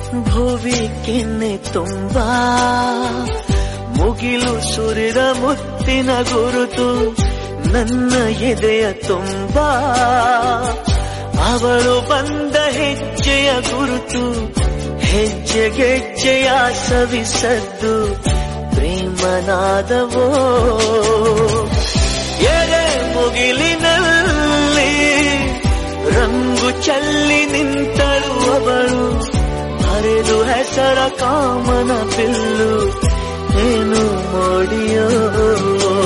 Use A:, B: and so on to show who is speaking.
A: ಭುವಿ ಕೆನ್ನೆ ತುಂಬಾ ಮುಗಿಲು ಸುರಿದ ಮುತ್ತಿನ ಗುರುತು ನನ್ನ ಎದೆಯ ತುಂಬಾ ಅವಳು ಬಂದ ಹೆಜ್ಜೆಯ ಗುರುತು ಹೆಜ್ಜೆಗೆಜ್ಜೆಯ ಸವಿಸದ್ದು ಪ್ರೇಮನಾದವೋ ಎದೆ ಮುಗಿಲಿನಲ್ಲಿ ರಂಗು ಚೆಲ್ಲಿ ನಿಂತಳು ಅವಳು ಹರಿದು ಹೆಸರ ಕಾಮನ ಬಿಲ್ಲು ಏನು ಮೋಡಿಯೋ